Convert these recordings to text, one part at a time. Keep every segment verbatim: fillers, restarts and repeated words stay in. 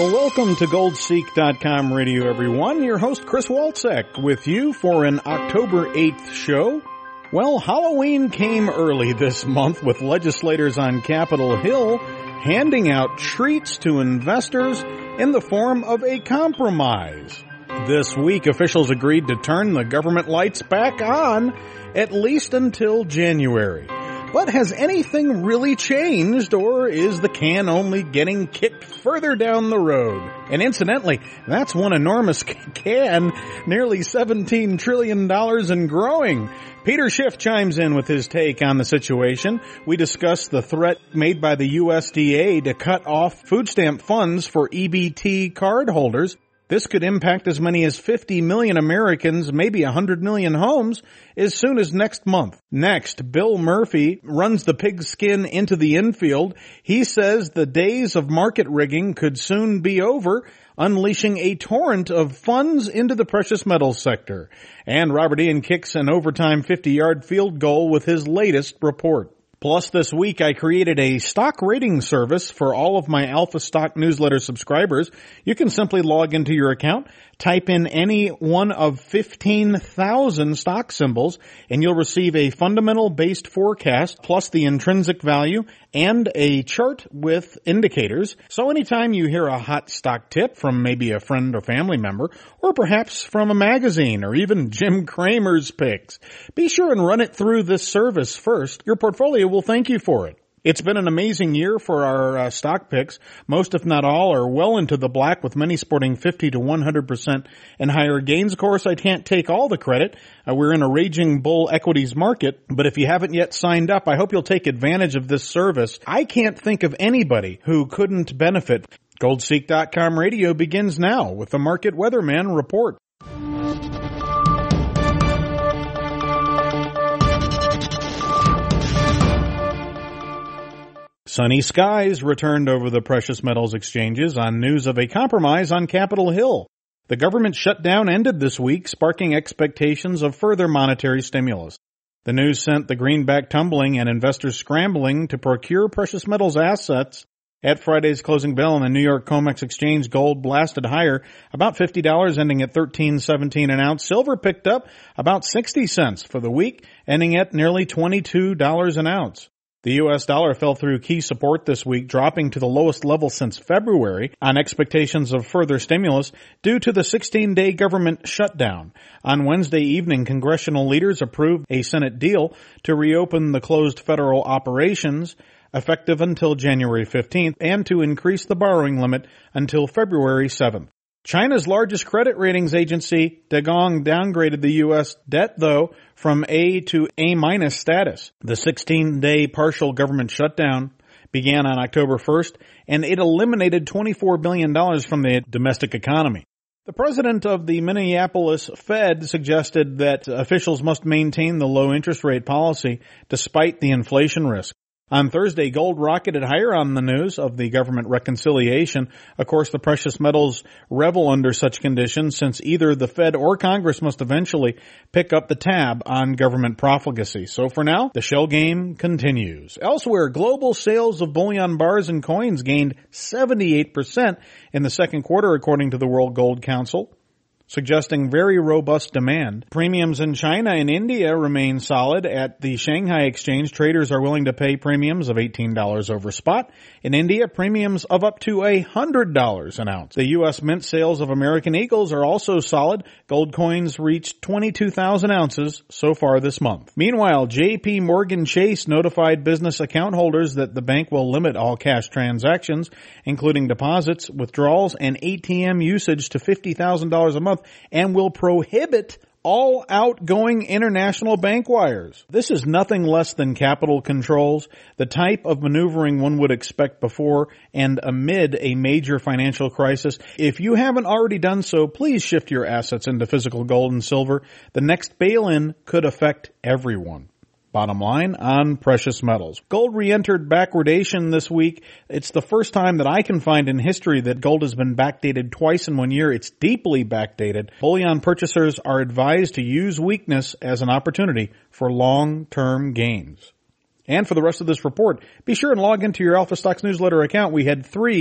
Well, welcome to gold seek dot com radio, everyone. Your host, Chris Walczek, with you for an October eighth show. Well, Halloween came early this month with legislators on Capitol Hill handing out treats to investors in the form of a compromise. This week, officials agreed to turn the government lights back on, at least until January. But has anything really changed, or is the can only getting kicked further down the road? And incidentally, that's one enormous can, nearly seventeen trillion dollars and growing. Peter Schiff chimes in with his take on the situation. We discuss the threat made by the U S D A to cut off food stamp funds for E B T card holders. This could impact as many as fifty million Americans, maybe one hundred million homes, as soon as next month. Next, Bill Murphy runs the pigskin into the infield. He says the days of market rigging could soon be over, unleashing a torrent of funds into the precious metals sector. And Robert Ian kicks an overtime fifty-yard field goal with his latest report. Plus, this week I created a stock rating service for all of my Alpha Stock newsletter subscribers. You can simply log into your account, type in any one of fifteen thousand stock symbols, and you'll receive a fundamental-based forecast, plus the intrinsic value, and a chart with indicators. So anytime you hear a hot stock tip from maybe a friend or family member, or perhaps from a magazine, or even Jim Cramer's picks, be sure and run it through this service first. Your portfolio will thank you for it. It's been an amazing year for our uh, stock picks. Most, if not all, are well into the black, with many sporting fifty to one hundred percent and higher gains. Of course, I can't take all the credit. Uh, we're in a raging bull equities market, but if you haven't yet signed up, I hope you'll take advantage of this service. I can't think of anybody who couldn't benefit. gold seek dot com radio begins now with the Market Weatherman Report. Sunny skies returned over the precious metals exchanges on news of a compromise on Capitol Hill. The government shutdown ended this week, sparking expectations of further monetary stimulus. The news sent the greenback tumbling and investors scrambling to procure precious metals assets. At Friday's closing bell on the New York COMEX exchange, gold blasted higher, about fifty dollars, ending at thirteen seventeen an ounce. Silver picked up about sixty cents for the week, ending at nearly twenty-two dollars an ounce. The U S dollar fell through key support this week, dropping to the lowest level since February on expectations of further stimulus due to the sixteen-day government shutdown. On Wednesday evening, congressional leaders approved a Senate deal to reopen the closed federal operations effective until January fifteenth and to increase the borrowing limit until February seventh. China's largest credit ratings agency, Degong, downgraded the U S debt, though, from A to A-minus status. The sixteen-day partial government shutdown began on October first, and it eliminated twenty-four billion dollars from the domestic economy. The president of the Minneapolis Fed suggested that officials must maintain the low interest rate policy despite the inflation risk. On Thursday, gold rocketed higher on the news of the government reconciliation. Of course, the precious metals revel under such conditions, since either the Fed or Congress must eventually pick up the tab on government profligacy. So for now, the shell game continues. Elsewhere, global sales of bullion bars and coins gained seventy-eight percent in the second quarter, according to the World Gold Council, suggesting very robust demand. Premiums in China and India remain solid. At the Shanghai Exchange, traders are willing to pay premiums of eighteen dollars over spot. In India, premiums of up to one hundred dollars an ounce. The U S Mint sales of American Eagles are also solid. Gold coins reached twenty-two thousand ounces so far this month. Meanwhile, J P Morgan Chase notified business account holders that the bank will limit all cash transactions, including deposits, withdrawals, and A T M usage to fifty thousand dollars a month, and will prohibit all outgoing international bank wires. This is nothing less than capital controls, the type of maneuvering one would expect before and amid a major financial crisis. If you haven't already done so, please shift your assets into physical gold and silver. The next bail-in could affect everyone. Bottom line on precious metals. Gold re-entered backwardation this week. It's the first time that I can find in history that gold has been backdated twice in one year. It's deeply backdated. Bullion purchasers are advised to use weakness as an opportunity for long-term gains. And for the rest of this report, be sure and log into your Alpha Stocks newsletter account. We had three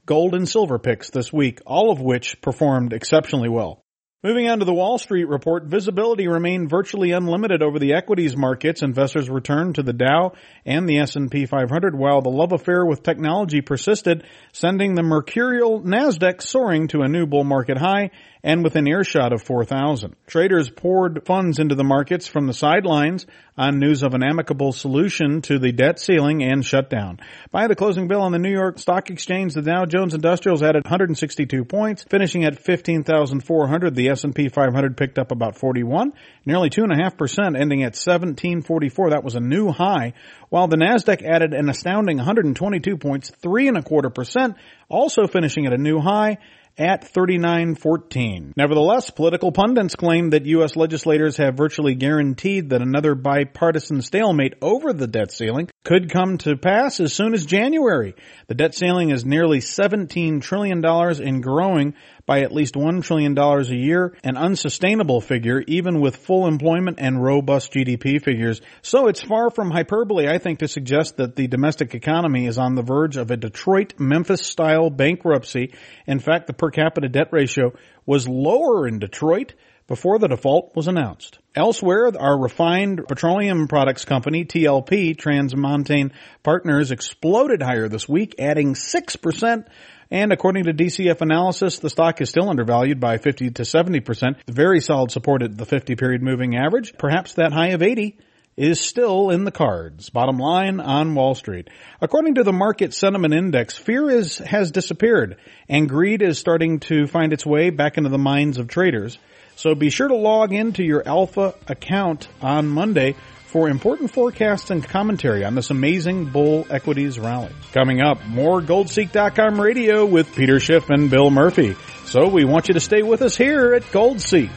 gold and silver picks this week, all of which performed exceptionally well. Moving on to the Wall Street report, visibility remained virtually unlimited over the equities markets. Investors returned to the Dow and the S and P five hundred while the love affair with technology persisted, sending the mercurial NASDAQ soaring to a new bull market high and within earshot of four thousand. Traders poured funds into the markets from the sidelines on news of an amicable solution to the debt ceiling and shutdown. By the closing bell on the New York Stock Exchange, the Dow Jones Industrials added one hundred sixty-two points, finishing at fifteen thousand four hundred. The S and P five hundred picked up about forty-one, nearly two point five percent, ending at seventeen forty-four. That was a new high, while the NASDAQ added an astounding one hundred twenty-two points, three and a quarter percent, also finishing at a new high at thirty-nine fourteen. Nevertheless, political pundits claim that U S legislators have virtually guaranteed that another bipartisan stalemate over the debt ceiling could come to pass as soon as January. The debt ceiling is nearly seventeen trillion dollars and growing by at least one trillion dollars a year, an unsustainable figure even with full employment and robust G D P figures. So it's far from hyperbole, I think, to suggest that the domestic economy is on the verge of a Detroit-Memphis-style bankruptcy. In fact, the per capita debt ratio was lower in Detroit before the default was announced. Elsewhere, our refined petroleum products company, T L P, Trans Mountain Partners, exploded higher this week, adding six percent. And according to D C F analysis, the stock is still undervalued by fifty to seventy percent. Very solid support at the fifty-period moving average. Perhaps that high of eighty is still in the cards. Bottom line on Wall Street. According to the Market Sentiment Index, fear is has disappeared, and greed is starting to find its way back into the minds of traders. So be sure to log into your Alpha account on Monday for important forecasts and commentary on this amazing bull equities rally. Coming up, more Gold Seek dot com radio with Peter Schiff and Bill Murphy. So we want you to stay with us here at Gold Seek.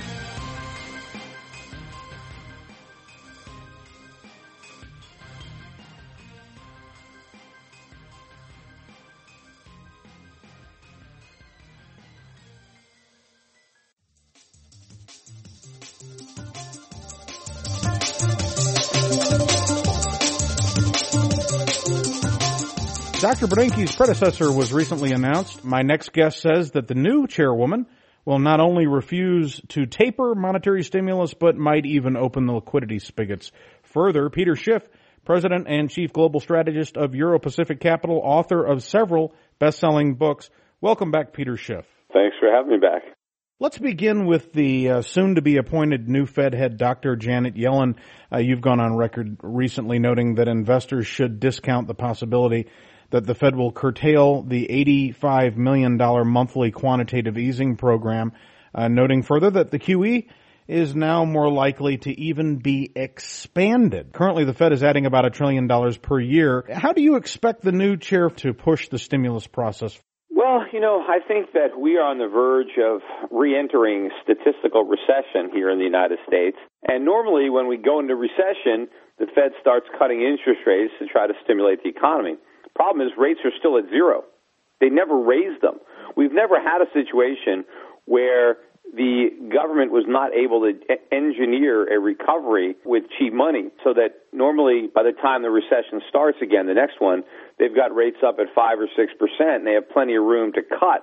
Doctor Bernanke's predecessor was recently announced. My next guest says that the new chairwoman will not only refuse to taper monetary stimulus, but might even open the liquidity spigots. Further, Peter Schiff, president and chief global strategist of Euro-Pacific Capital, author of several best-selling books. Welcome back, Peter Schiff. Thanks for having me back. Let's begin with the uh, soon-to-be-appointed new Fed head, Doctor Janet Yellen. Uh, you've gone on record recently noting that investors should discount the possibility that the Fed will curtail the eighty-five million dollars monthly quantitative easing program, uh, noting further that the Q E is now more likely to even be expanded. Currently, the Fed is adding about a trillion dollars per year. How do you expect the new chair to push the stimulus process? Well, you know, I think that we are on the verge of re-entering statistical recession here in the United States. And normally when we go into recession, the Fed starts cutting interest rates to try to stimulate the economy. Problem is rates are still at zero. They never raised them. We've never had a situation where the government was not able to engineer a recovery with cheap money so that normally by the time the recession starts again, the next one, they've got rates up at five or six percent and they have plenty of room to cut.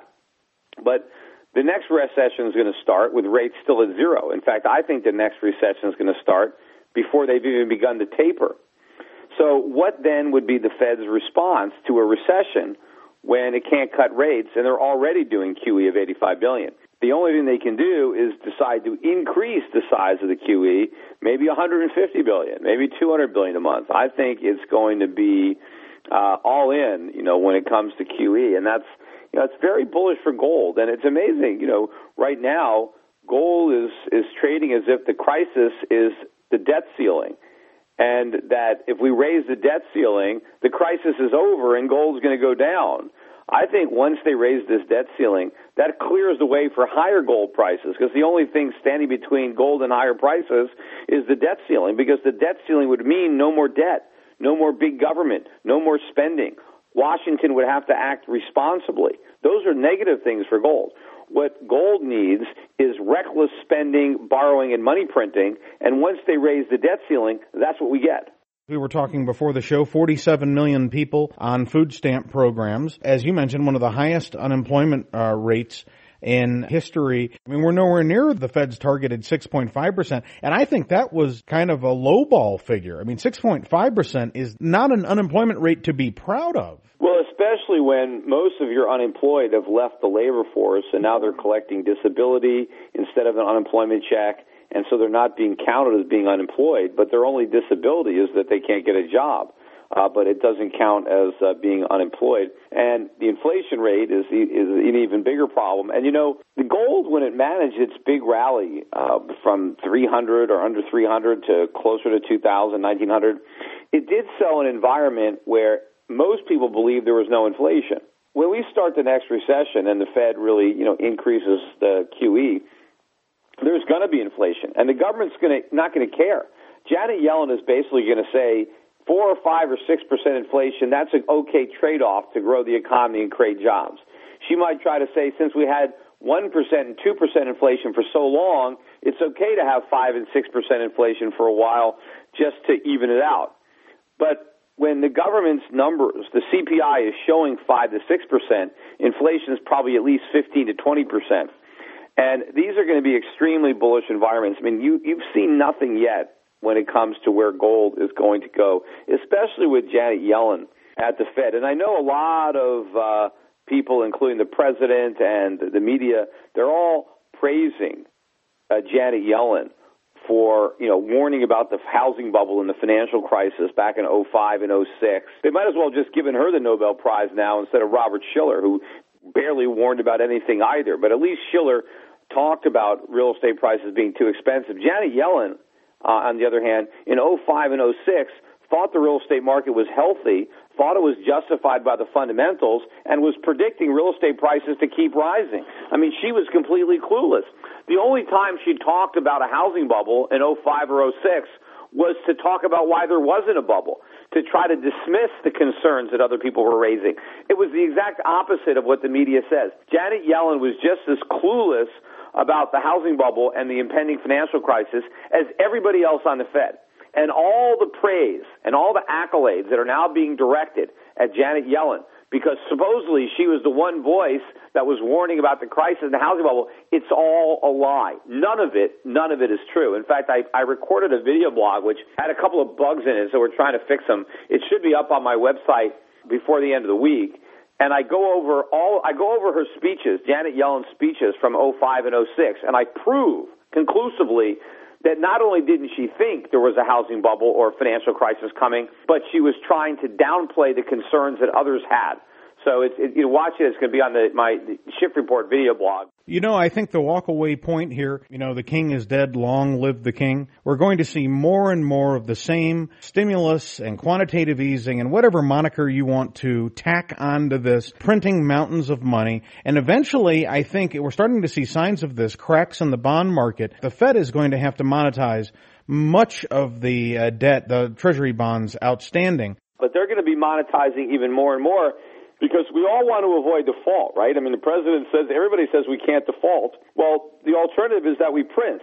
But the next recession is going to start with rates still at zero. In fact, I think the next recession is going to start before they've even begun to taper. So what then would be the Fed's response to a recession when it can't cut rates and they're already doing Q E of eighty-five billion dollars? The only thing they can do is decide to increase the size of the Q E, maybe one hundred fifty billion dollars, maybe two hundred billion dollars a month. I think it's going to be uh, all in, you know, when it comes to Q E, and that's, you know, it's very bullish for gold. And it's amazing, you know, right now gold is is trading as if the crisis is the debt ceiling. And that if we raise the debt ceiling, the crisis is over and gold's going to go down. I think once they raise this debt ceiling, that clears the way for higher gold prices, because the only thing standing between gold and higher prices is the debt ceiling, because the debt ceiling would mean no more debt, no more big government, no more spending. Washington would have to act responsibly. Those are negative things for gold. What gold needs is reckless spending, borrowing, and money printing, and once they raise the debt ceiling, that's what we get. We were talking before the show, forty-seven million people on food stamp programs. As you mentioned, one of the highest unemployment uh, rates in history. I mean, we're nowhere near the Fed's targeted six point five percent. And I think that was kind of a lowball figure. I mean, six point five percent is not an unemployment rate to be proud of. Well, especially when most of your unemployed have left the labor force and now they're collecting disability instead of an unemployment check. And so they're not being counted as being unemployed, but their only disability is that they can't get a job. Uh, but it doesn't count as uh, being unemployed. And the inflation rate is, is an even bigger problem. And, you know, the gold, when it managed its big rally uh, from three hundred or under three hundred to closer to two thousand, nineteen hundred, it did sell an environment where most people believed there was no inflation. When we start the next recession and the Fed really, you know, increases the Q E, there's going to be inflation, and the government's going to not going to care. Janet Yellen is basically going to say four or five or six percent inflation. That's an okay trade-off to grow the economy and create jobs. She might try to say, since we had one percent and two percent inflation for so long, it's okay to have five and six percent inflation for a while just to even it out. But when the government's numbers, the C P I is showing five to six percent, inflation is probably at least fifteen to twenty percent. And these are going to be extremely bullish environments. I mean, you, you've seen nothing yet when it comes to where gold is going to go, especially with Janet Yellen at the Fed. And I know a lot of uh, people, including the president and the media, they're all praising uh, Janet Yellen for, you know, warning about the housing bubble and the financial crisis back in oh five and oh six. They might as well have just given her the Nobel Prize now instead of Robert Shiller, who barely warned about anything either. But at least Shiller talked about real estate prices being too expensive. Janet Yellen, uh, on the other hand, in oh five and oh six, thought the real estate market was healthy, thought it was justified by the fundamentals, and was predicting real estate prices to keep rising. I mean, she was completely clueless. The only time she talked about a housing bubble in oh five or oh six was to talk about why there wasn't a bubble, to try to dismiss the concerns that other people were raising. It was the exact opposite of what the media says. Janet Yellen was just as clueless about the housing bubble and the impending financial crisis as everybody else on the Fed. And all the praise and all the accolades that are now being directed at Janet Yellen, because supposedly she was the one voice that was warning about the crisis in the housing bubble, it's all a lie. None of it, none of it is true. In fact, I, I recorded a video blog which had a couple of bugs in it, so we're trying to fix them. It should be up on my website before the end of the week. And I go over all, I go over her speeches, Janet Yellen's speeches from oh five and oh six, and I prove conclusively that not only didn't she think there was a housing bubble or financial crisis coming, but she was trying to downplay the concerns that others had. So it's, it, you know, watch it. It's going to be on the, my Shift Report video blog. You know, I think the walkaway point here, you know, the king is dead, long live the king. We're going to see more and more of the same stimulus and quantitative easing and whatever moniker you want to tack onto this, printing mountains of money. And eventually, I think we're starting to see signs of this, cracks in the bond market. The Fed is going to have to monetize much of the uh, debt, the Treasury bonds outstanding. But they're going to be monetizing even more and more, because we all want to avoid default, right? I mean, the president says, everybody says we can't default. Well, the alternative is that we print.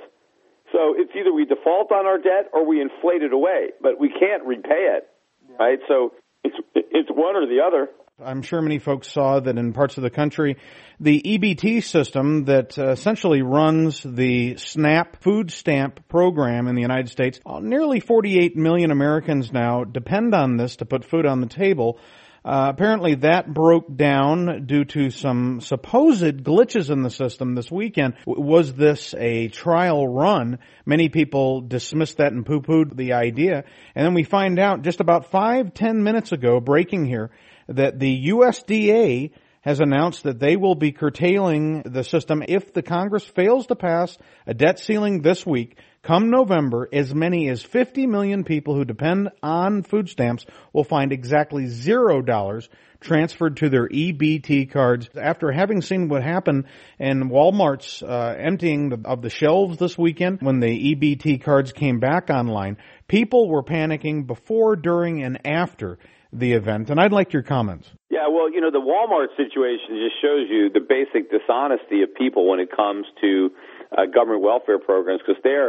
So it's either we default on our debt or we inflate it away, but we can't repay it, right? So it's it's one or the other. I'm sure many folks saw that in parts of the country, the E B T system that uh, essentially runs the SNAP food stamp program in the United States, uh, nearly forty-eight million Americans now depend on this to put food on the table. Uh, apparently that broke down due to some supposed glitches in the system this weekend. Was this a trial run? Many people dismissed that and poo-pooed the idea. And then we find out just about five, ten minutes ago, breaking here, that the U S D A has announced that they will be curtailing the system if the Congress fails to pass a debt ceiling this week. Come November, as many as fifty million people who depend on food stamps will find exactly zero dollars transferred to their E B T cards. After having seen what happened in Walmart's uh, emptying of the shelves this weekend when the E B T cards came back online, people were panicking before, during, and after the event. And I'd like your comments. Yeah, well, you know, the Walmart situation just shows you the basic dishonesty of people when it comes to uh, government welfare programs, because there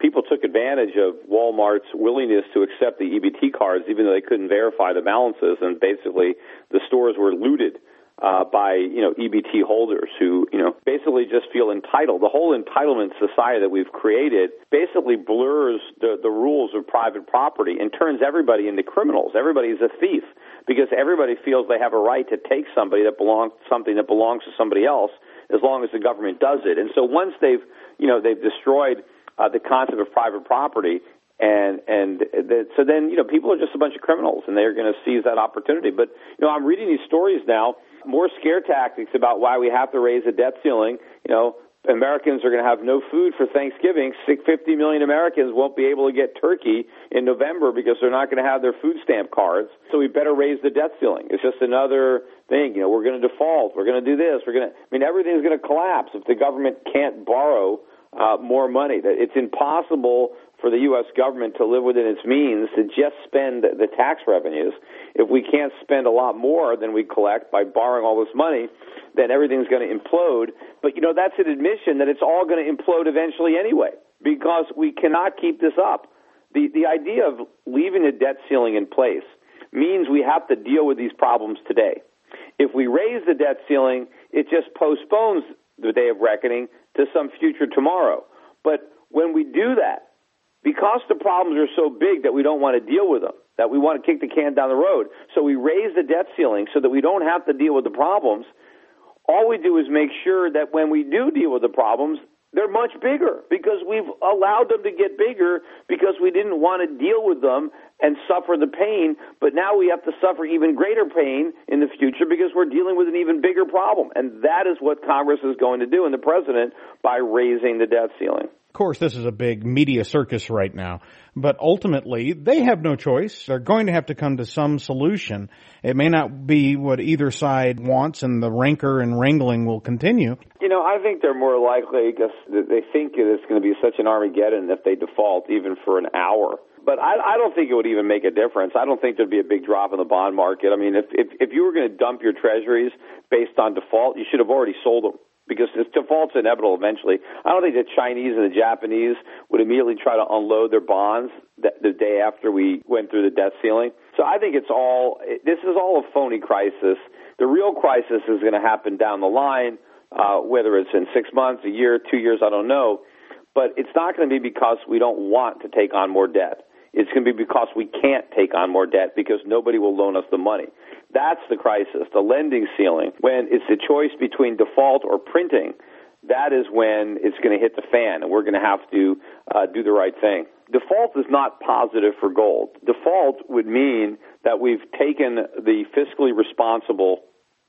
people took advantage of Walmart's willingness to accept the E B T cards, even though they couldn't verify the balances, and basically the stores were looted uh, by, you know, E B T holders who, you know, basically just feel entitled. The whole entitlement society that we've created basically blurs the, the rules of private property and turns everybody into criminals. Everybody's a thief because everybody feels they have a right to take somebody that belongs, something that belongs to somebody else as long as the government does it. And so once they've, you know, they've destroyed uh, the concept of private property, and and the, so then, you know, people are just a bunch of criminals, and they're going to seize that opportunity. But, you know, I'm reading these stories now, more scare tactics about why we have to raise the debt ceiling. You know, Americans are going to have no food for Thanksgiving. fifty million Americans won't be able to get turkey in November because they're not going to have their food stamp cards. So we better raise the debt ceiling. It's just another thing. You know, we're going to default. We're going to do this. We're going to. I mean, everything's going to collapse if the government can't borrow uh, more money. It's impossible for the U S government to live within its means to just spend the tax revenues. If we can't spend a lot more than we collect by borrowing all this money, then everything's going to implode. But, you know, that's an admission that it's all going to implode eventually anyway, because we cannot keep this up. The, the idea of leaving the debt ceiling in place means we have to deal with these problems today. If we raise the debt ceiling, it just postpones the day of reckoning to some future tomorrow. But when we do that, because the problems are so big that we don't want to deal with them, that we want to kick the can down the road, so we raise the debt ceiling so that we don't have to deal with the problems, all we do is make sure that when we do deal with the problems, they're much bigger because we've allowed them to get bigger because we didn't want to deal with them and suffer the pain, but now we have to suffer even greater pain in the future because we're dealing with an even bigger problem. And that is what Congress is going to do, and the president, by raising the debt ceiling. Of course, this is a big media circus right now, but ultimately they have no choice. They're going to have to come to some solution. It may not be what either side wants, and the rancor and wrangling will continue. You know, I think they're more likely because they think it's going to be such an Armageddon if they default even for an hour. But I, I don't think it would even make a difference. I don't think there'd be a big drop in the bond market. I mean, if if, if you were going to dump your treasuries based on default, you should have already sold them, because this default's inevitable eventually. I don't think the Chinese and the Japanese would immediately try to unload their bonds the, the day after we went through the debt ceiling. So I think it's all, this is all a phony crisis. The real crisis is going to happen down the line, uh, whether it's in six months, a year, two years, I don't know. But it's not going to be because we don't want to take on more debt. It's going to be because we can't take on more debt because nobody will loan us the money. That's the crisis, the lending ceiling. When it's the choice between default or printing, that is when it's going to hit the fan, and we're going to have to uh, do the right thing. Default is not positive for gold. Default would mean that we've taken the fiscally responsible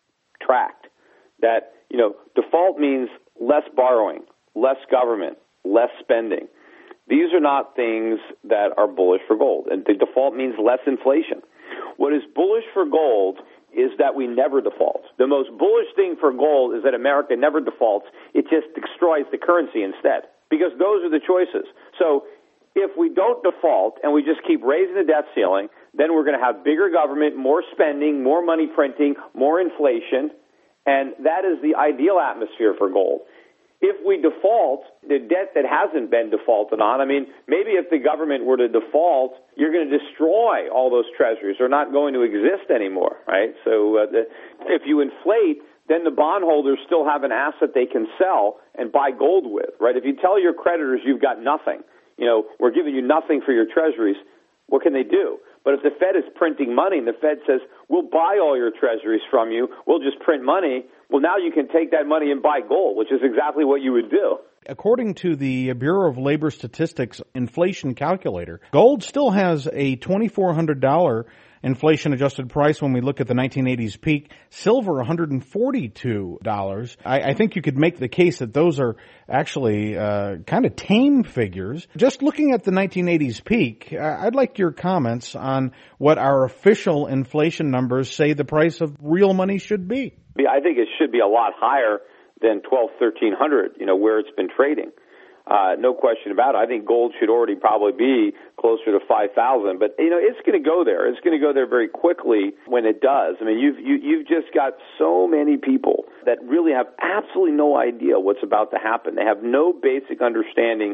tract. That, you know, default means less borrowing, less government, less spending. These are not things that are bullish for gold. And the default means less inflation. What is bullish for gold is that we never default. The most bullish thing for gold is that America never defaults. It just destroys the currency instead, because those are the choices. So if we don't default and we just keep raising the debt ceiling, then we're going to have bigger government, more spending, more money printing, more inflation, and that is the ideal atmosphere for gold. If we default, the debt that hasn't been defaulted on, I mean, maybe if the government were to default, you're going to destroy all those treasuries. They're not going to exist anymore, right? So uh, the, if you inflate, then the bondholders still have an asset they can sell and buy gold with, right? If you tell your creditors you've got nothing, you know, we're giving you nothing for your treasuries, what can they do? But if the Fed is printing money and the Fed says, we'll buy all your treasuries from you, we'll just print money, well, now you can take that money and buy gold, which is exactly what you would do. According to the Bureau of Labor Statistics inflation calculator, gold still has a two thousand four hundred dollars inflation-adjusted price when we look at the nineteen eighties peak. Silver, one hundred forty-two dollars. I, I think you could make the case that those are actually uh, kind of tame figures. Just looking at the nineteen eighties peak, I'd like your comments on what our official inflation numbers say the price of real money should be. I think it should be a lot higher than twelve, thirteen hundred, you know, where it's been trading. Uh, no question about it. I think gold should already probably be closer to five thousand, but you know, it's going to go there. It's going to go there very quickly when it does. I mean, you've you, you've just got so many people that really have absolutely no idea what's about to happen. They have no basic understanding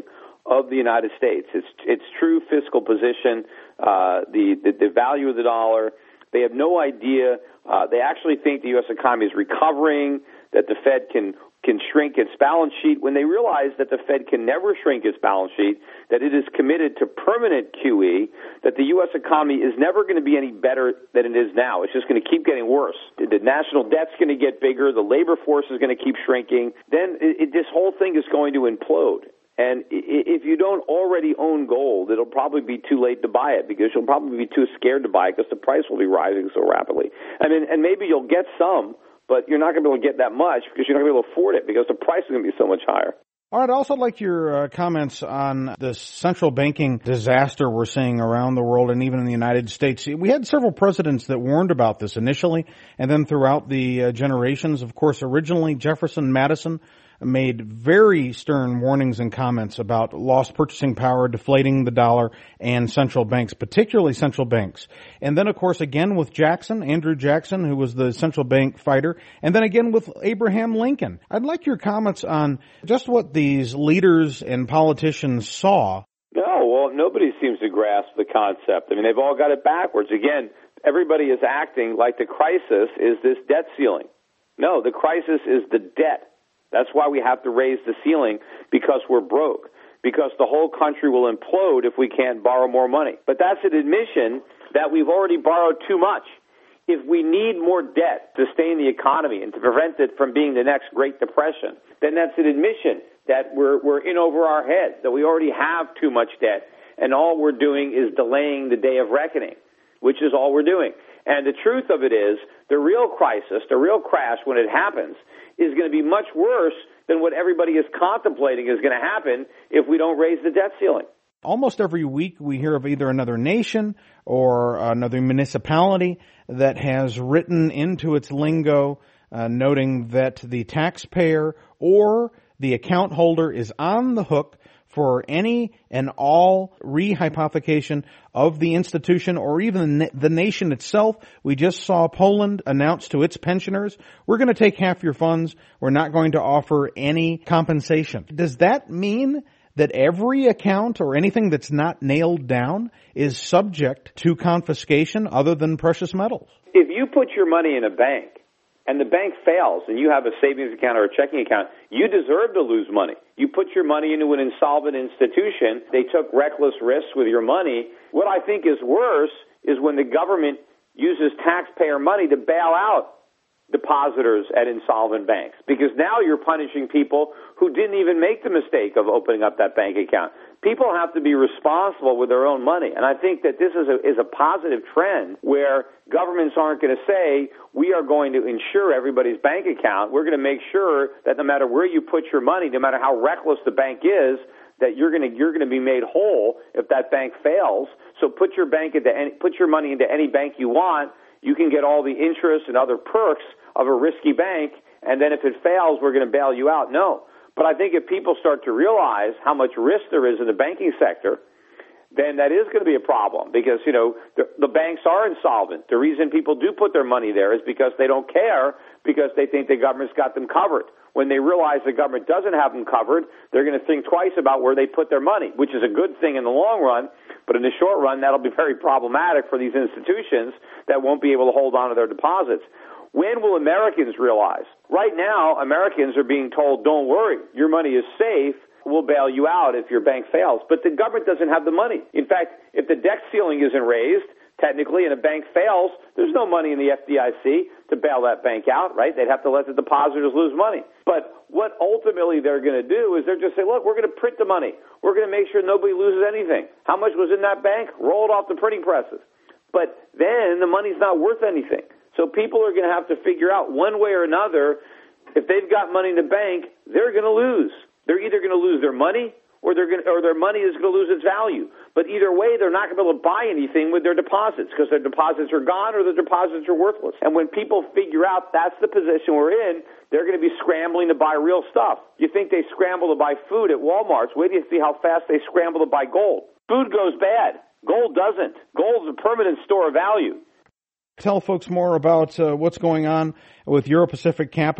of the United States. It's its true fiscal position, uh, the, the the value of the dollar. They have no idea. Uh, they actually think the U S economy is recovering, that the Fed can can shrink its balance sheet, when they realize that the Fed can never shrink its balance sheet, that it is committed to permanent Q E, that the U S economy is never going to be any better than it is now. It's just going to keep getting worse. The national debt's going to get bigger. The labor force is going to keep shrinking. Then it, it, this whole thing is going to implode. And if you don't already own gold, it'll probably be too late to buy it because you'll probably be too scared to buy it because the price will be rising so rapidly. I mean, and maybe you'll get some, but you're not going to be able to get that much because you're not going to be able to afford it because the price is going to be so much higher. All right, I'd also like your uh, comments on the central banking disaster we're seeing around the world and even in the United States. We had several presidents that warned about this initially and then throughout the uh, generations. Of course, originally Jefferson, Madison made very stern warnings and comments about lost purchasing power, deflating the dollar, and central banks, particularly central banks. And then, of course, again with Jackson, Andrew Jackson, who was the central bank fighter, and then again with Abraham Lincoln. I'd like your comments on just what these leaders and politicians saw. No, well, nobody seems to grasp the concept. I mean, they've all got it backwards. Again, everybody is acting like the crisis is this debt ceiling. No, the crisis is the debt. That's why we have to raise the ceiling, because we're broke, because the whole country will implode if we can't borrow more money. But that's an admission that we've already borrowed too much. If we need more debt to sustain the economy and to prevent it from being the next Great Depression, then that's an admission that we're, we're in over our heads, that we already have too much debt, and all we're doing is delaying the day of reckoning, which is all we're doing. And the truth of it is, the real crisis, the real crash when it happens, is going to be much worse than what everybody is contemplating is going to happen if we don't raise the debt ceiling. Almost every week we hear of either another nation or another municipality that has written into its lingo uh, noting that the taxpayer or the account holder is on the hook for any and all rehypothecation of the institution or even the nation itself. We just saw Poland announce to its pensioners, we're going to take half your funds. We're not going to offer any compensation. Does that mean that every account or anything that's not nailed down is subject to confiscation other than precious metals? If you put your money in a bank and the bank fails and you have a savings account or a checking account, you deserve to lose money. You put your money into an insolvent institution. They took reckless risks with your money. What I think is worse is when the government uses taxpayer money to bail out depositors at insolvent banks, because now you're punishing people who didn't even make the mistake of opening up that bank account. People have to be responsible with their own money, and I think that this is a, is a positive trend where governments aren't going to say, we are going to insure everybody's bank account. We're going to make sure that no matter where you put your money, no matter how reckless the bank is, that you're going to you're going to be made whole if that bank fails. So put your bank into any, put your money into any bank you want. You can get all the interest and other perks of a risky bank, and then if it fails, we're going to bail you out. No. But I think if people start to realize how much risk there is in the banking sector, then that is going to be a problem because, you know, the, the banks are insolvent. The reason people do put their money there is because they don't care, because they think the government's got them covered. When they realize the government doesn't have them covered, they're going to think twice about where they put their money, which is a good thing in the long run. But in the short run, that'll be very problematic for these institutions that won't be able to hold on to their deposits. When will Americans realize? Right now, Americans are being told, don't worry, your money is safe. We'll bail you out if your bank fails. But the government doesn't have the money. In fact, if the debt ceiling isn't raised, technically, and a bank fails, there's no money in the F D I C to bail that bank out, right? They'd have to let the depositors lose money. But what ultimately they're going to do is they're just say, look, we're going to print the money. We're going to make sure nobody loses anything. How much was in that bank? Roll it off the printing presses. But then the money's not worth anything. So people are going to have to figure out one way or another, if they've got money in the bank, they're going to lose. They're either going to lose their money or they're going to, or their money is going to lose its value. But either way, they're not going to be able to buy anything with their deposits because their deposits are gone or their deposits are worthless. And when people figure out that's the position we're in, they're going to be scrambling to buy real stuff. You think they scramble to buy food at Walmart? Wait till you see how fast they scramble to buy gold. Food goes bad. Gold doesn't. Gold's a permanent store of value. Tell folks more about uh, what's going on with Euro Pacific Capital.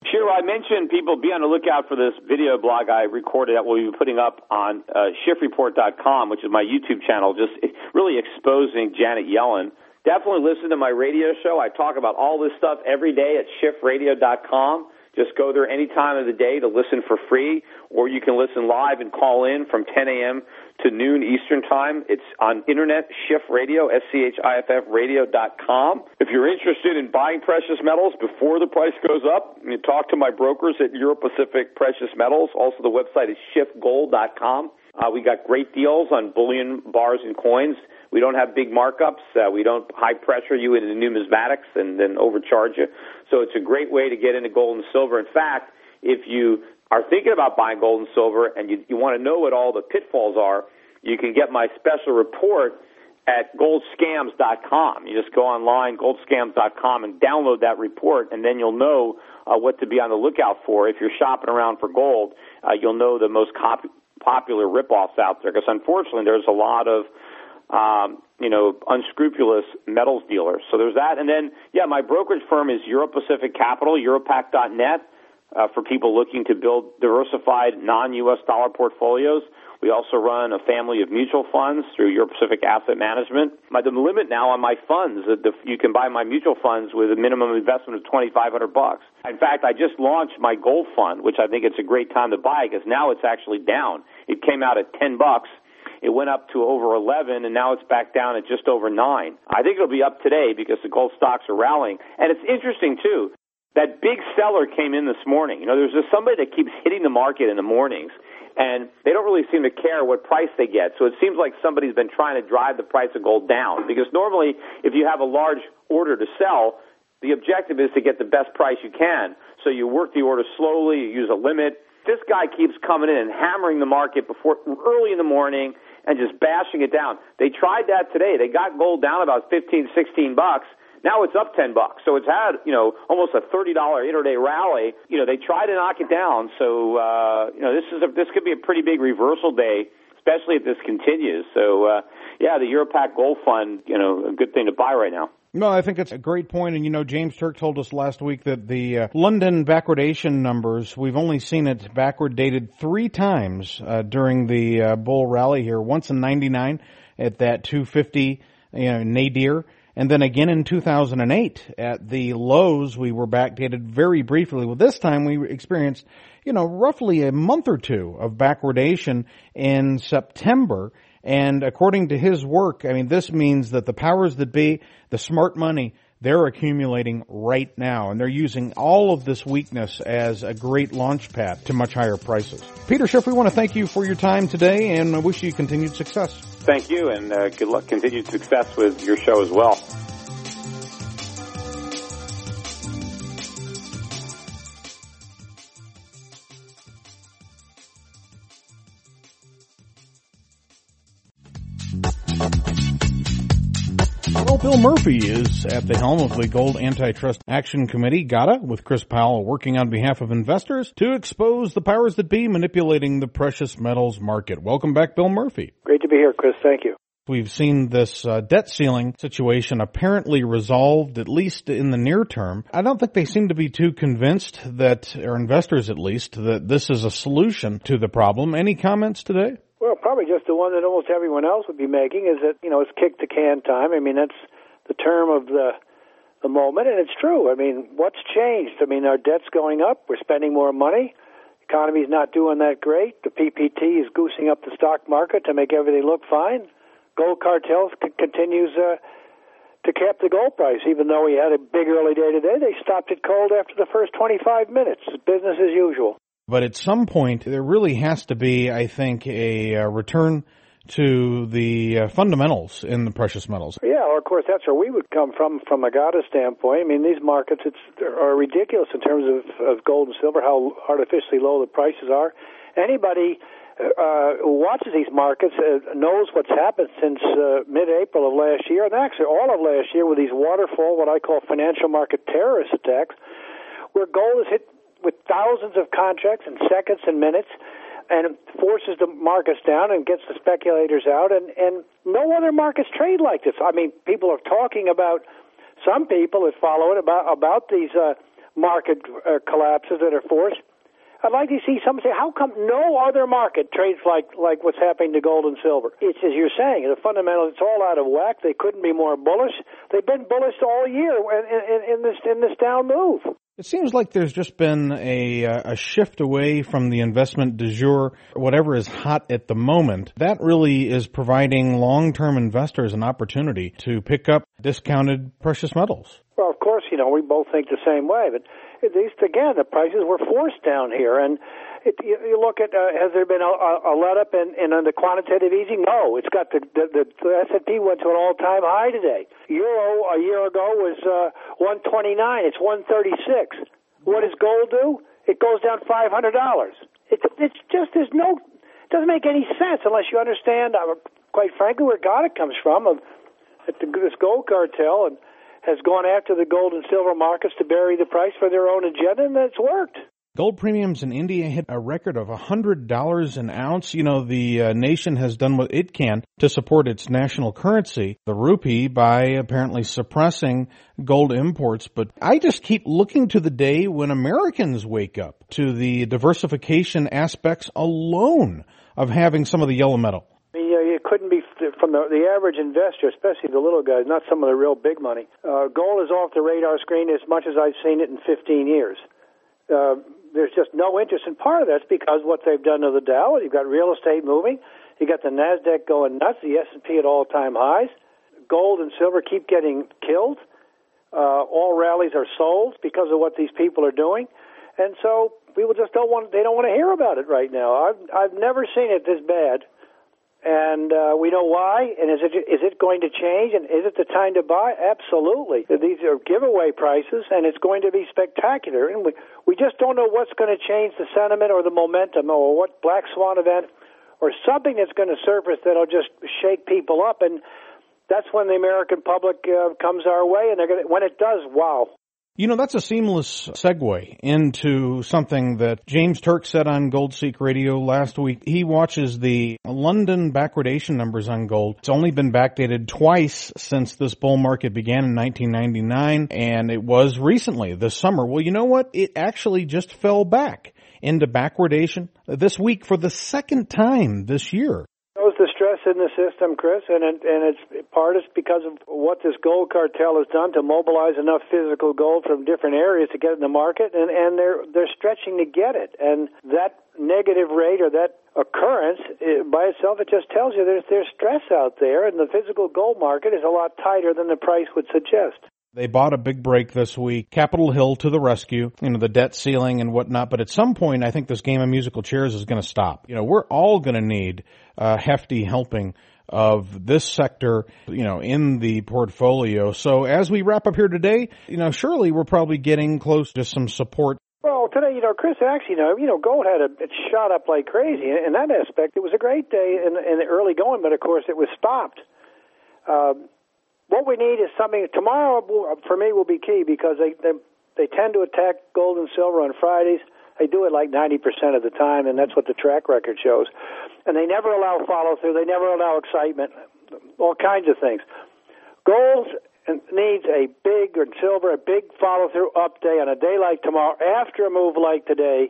Sure. I mentioned people be on the lookout for this video blog I recorded that we'll be putting up on uh, Schiff Report dot com, which is my YouTube channel, just really exposing Janet Yellen. Definitely listen to my radio show. I talk about all this stuff every day at Schiff Radio dot com. Just go there any time of the day to listen for free, or you can listen live and call in from ten a.m. to noon Eastern Time. It's on Internet, Schiff Radio, S C H I F F radio dot com. If you're interested in buying precious metals before the price goes up, you talk to my brokers at Euro Pacific Precious Metals. Also, the website is Schiff Gold dot com. Uh, we got great deals on bullion, bars, and coins. We don't have big markups. Uh, we don't high pressure you into numismatics and then overcharge you. So it's a great way to get into gold and silver. In fact, if you are thinking about buying gold and silver and you, you want to know what all the pitfalls are, you can get my special report at gold scams dot com. You just go online, gold scams dot com, and download that report, and then you'll know uh, what to be on the lookout for. If you're shopping around for gold, uh, you'll know the most cop- popular rip-offs out there, because unfortunately there's a lot of Um, you know, unscrupulous metals dealers. So there's that. And then, yeah, my brokerage firm is Euro Pacific Capital, Europac dot net, uh, for people looking to build diversified non-U S dollar portfolios. We also run a family of mutual funds through Euro Pacific Asset Management. My, the limit now on my funds, the, you can buy my mutual funds with a minimum investment of twenty-five hundred bucks. In fact, I just launched my gold fund, which I think it's a great time to buy because now it's actually down. It came out at ten bucks. It went up to over eleven, and now it's back down at just over nine. I think it'll be up today because the gold stocks are rallying. And it's interesting, too, that big seller came in this morning. You know, there's just somebody that keeps hitting the market in the mornings, and they don't really seem to care what price they get. So it seems like somebody's been trying to drive the price of gold down, because normally if you have a large order to sell, the objective is to get the best price you can. So you work the order slowly, you use a limit. This guy keeps coming in and hammering the market before early in the morning and just bashing it down. They tried that today. They got gold down about fifteen, sixteen bucks. Now it's up ten bucks. So it's had, you know, almost a thirty dollars intraday rally. You know, they tried to knock it down. So, uh, you know, this is a, this could be a pretty big reversal day, especially if this continues. So, uh, yeah, the Europac Gold Fund, you know, a good thing to buy right now. No, I think it's a great point. And, you know, James Turk told us last week that the uh, London backwardation numbers, we've only seen it backward dated three times uh, during the uh, bull rally here. Once in ninety-nine at that two fifty, you know, nadir. And then again in two thousand eight at the lows, we were backdated very briefly. Well, this time we experienced, you know, roughly a month or two of backwardation in September. And according to his work, I mean, this means that the powers that be, the smart money, they're accumulating right now. And they're using all of this weakness as a great launch pad to much higher prices. Peter Schiff, we want to thank you for your time today and I wish you continued success. Thank you, and uh, good luck, continued success with your show as well. Well, Bill Murphy is at the helm of the Gold Antitrust Action Committee, GATA, with Chris Powell working on behalf of investors to expose the powers that be manipulating the precious metals market. Welcome back, Bill Murphy. Great to be here, Chris. Thank you. We've seen this uh, debt ceiling situation apparently resolved, at least in the near term. I don't think they seem to be too convinced that, or investors at least, that this is a solution to the problem. Any comments today? Well, probably just the one that almost everyone else would be making is that, you know, it's kick the can time. I mean, that's the term of the the moment, and it's true. I mean, what's changed? I mean, our debt's going up. We're spending more money. The economy's not doing that great. The P P T is goosing up the stock market to make everything look fine. Gold cartels c- continues uh, to cap the gold price, even though we had a big early day today. They stopped it cold after the first twenty-five minutes. Business as usual. But at some point, there really has to be, I think, a uh, return to the uh, fundamentals in the precious metals. Yeah, well, of course, that's where we would come from, from a GATA standpoint. I mean, these markets it's, are ridiculous in terms of, of gold and silver, how artificially low the prices are. Anybody uh, who watches these markets uh, knows what's happened since uh, mid-April of last year, and actually all of last year with these waterfall, what I call financial market terrorist attacks, where gold is hit with thousands of contracts in seconds and minutes, and it forces the markets down and gets the speculators out, and, and no other markets trade like this. I mean, people are talking about, some people that follow it, about, about these uh, market uh, collapses that are forced. I'd like to see someone say, how come no other market trades like, like what's happening to gold and silver? It's, as you're saying, the fundamentals, it's all out of whack. They couldn't be more bullish. They've been bullish all year in, in, in this in this down move. It seems like there's just been a, a shift away from the investment du jour, whatever is hot at the moment. That really is providing long-term investors an opportunity to pick up discounted precious metals. Well, of course, you know, we both think the same way, but at least, again, the prices were forced down here. And it, you, you look at, uh, has there been a, a let-up in, in the quantitative easing? No. It's got the, the, the, the S and P went to an all-time high today. Euro a year ago was uh, one twenty-nine. It's one thirty-six. What does gold do? It goes down five hundred dollars. It, it's just, there's no, it doesn't make any sense unless you understand, uh, quite frankly, where God it comes from, of the, this gold cartel, and has gone after the gold and silver markets to bury the price for their own agenda, and it's worked. Gold premiums in India hit a record of one hundred dollars an ounce. You know, the uh, nation has done what it can to support its national currency, the rupee, by apparently suppressing gold imports. But I just keep looking to the day when Americans wake up to the diversification aspects alone of having some of the yellow metal. I mean, you know, it couldn't be from the, the average investor, especially the little guys, not some of the real big money. Uh, gold is off the radar screen as much as I've seen it in fifteen years. Uh, there's just no interest, and part of that's because what they've done to the Dow. You've got real estate moving. You got the NASDAQ going nuts, the S and P at all-time highs. Gold and silver keep getting killed. Uh, all rallies are sold because of what these people are doing. And so people just don't want, they don't want to hear about it right now. I've, I've never seen it this bad. And uh, we know why, and is it is it going to change, and is it the time to buy? Absolutely. These are giveaway prices, and it's going to be spectacular. And we, we just don't know what's going to change the sentiment or the momentum, or what black swan event or something that's going to surface that'll just shake people up. And that's when the American public uh, comes our way, and they're going to, when it does, wow. You know, that's a seamless segue into something that James Turk said on GoldSeek Radio last week. He watches the London backwardation numbers on gold. It's only been backdated twice since this bull market began in nineteen ninety-nine, and it was recently, this summer. Well, you know what? It actually just fell back into backwardation this week for the second time this year. Shows the stress in the system, Chris, and it, and it's part is because of what this gold cartel has done to mobilize enough physical gold from different areas to get it in the market, and, and they're they're stretching to get it. And that negative rate or that occurrence it, by itself, it just tells you there's there's stress out there, and the physical gold market is a lot tighter than the price would suggest. They bought a big break this week. Capitol Hill to the rescue, you know, the debt ceiling and whatnot. But at some point, I think this game of musical chairs is going to stop. You know, we're all going to need a hefty helping of this sector, you know, in the portfolio. So as we wrap up here today, you know, surely we're probably getting close to some support. Well, today, you know, Chris, actually, you know, you know, gold had a, it shot up like crazy. In that aspect, it was a great day in, in the early going, but of course it was stopped. Um, What we need is something. Tomorrow, for me, will be key because they, they they tend to attack gold and silver on Fridays. They do it like ninety percent of the time, and that's what the track record shows. And they never allow follow-through. They never allow excitement, all kinds of things. Gold needs a big, or silver, a big follow-through up day on a day like tomorrow, after a move like today,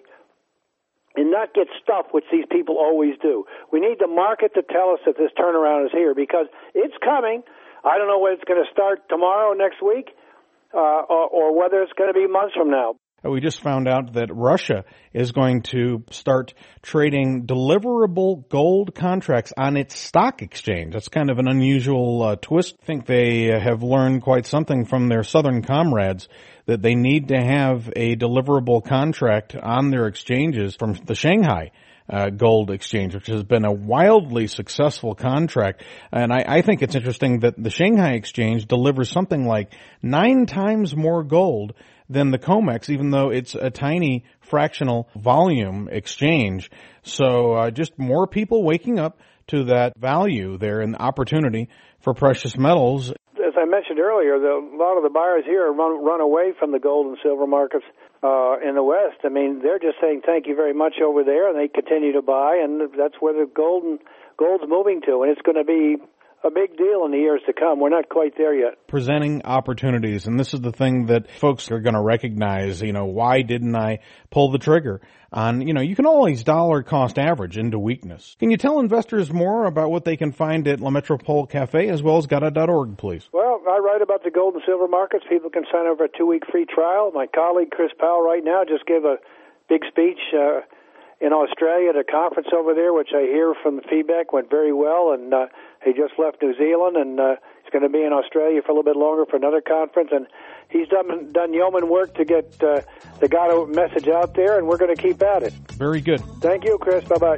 and not get stuffed, which these people always do. We need the market to tell us that this turnaround is here because it's coming. I don't know whether it's going to start tomorrow or next week, uh, or, or whether it's going to be months from now. We just found out that Russia is going to start trading deliverable gold contracts on its stock exchange. That's kind of an unusual uh, twist. I think they have learned quite something from their southern comrades, that they need to have a deliverable contract on their exchanges from the Shanghai Uh, gold exchange, which has been a wildly successful contract. And I, I think it's interesting that the Shanghai exchange delivers something like nine times more gold than the COMEX, even though it's a tiny fractional volume exchange. So uh, just more people waking up to that value there and the opportunity for precious metals. As I mentioned earlier, the, a lot of the buyers here run, run away from the gold and silver markets uh, in the West. I mean, they're just saying thank you very much over there, and they continue to buy, and that's where the gold and, gold's moving to. And it's going to be a big deal in the years to come. We're not quite there yet. Presenting opportunities, and this is the thing that folks are going to recognize. You know, why didn't I pull the trigger on, you know, you can always dollar cost average into weakness. Can you tell investors more about what they can find at La Metropole Cafe as well as Gada dot org, please? Well, I write about the gold and silver markets. People can sign up for a two-week free trial. My colleague Chris Powell right now just gave a big speech uh, in Australia at a conference over there, which I hear from the feedback went very well, and uh, he just left New Zealand, and uh, he's going to be in Australia for a little bit longer for another conference, and he's done done yeoman work to get uh, the Gada message out there, and we're going to keep at it. Very good. Thank you, Chris. Bye-bye.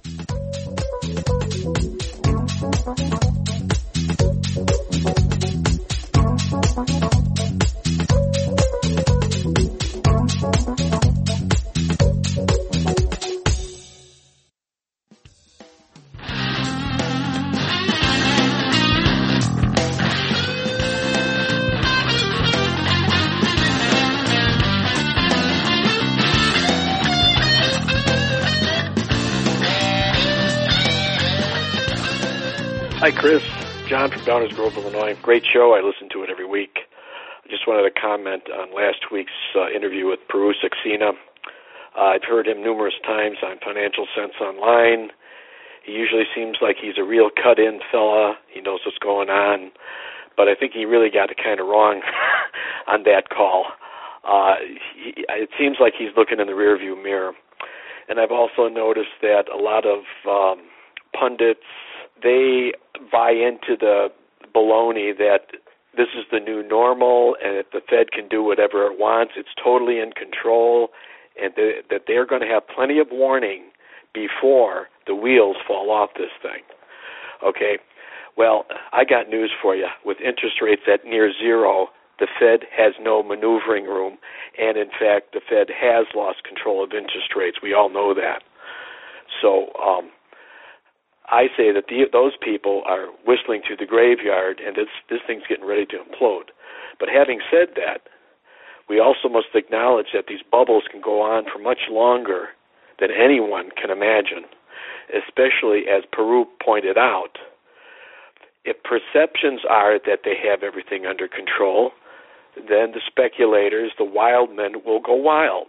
Hi, Chris. John from Downers Grove, Illinois. Great show. I listen to it every week. I just wanted to comment on last week's uh, interview with Peru Saxena. Uh, I've heard him numerous times on Financial Sense Online. He usually seems like he's a real cut-in fella. He knows what's going on. But I think he really got it kind of wrong on that call. Uh, he, it seems like he's looking in the rearview mirror. And I've also noticed that a lot of um, pundits, they buy into the baloney that this is the new normal and that the Fed can do whatever it wants. It's totally in control, and th- that they're going to have plenty of warning before the wheels fall off this thing. Okay? Well, I got news for you. With interest rates at near zero, the Fed has no maneuvering room, and in fact, the Fed has lost control of interest rates. We all know that. So, um, I say that the, those people are whistling through the graveyard, and this, this thing's getting ready to implode. But having said that, we also must acknowledge that these bubbles can go on for much longer than anyone can imagine, especially as Peru pointed out. If perceptions are that they have everything under control, then the speculators, the wild men, will go wild.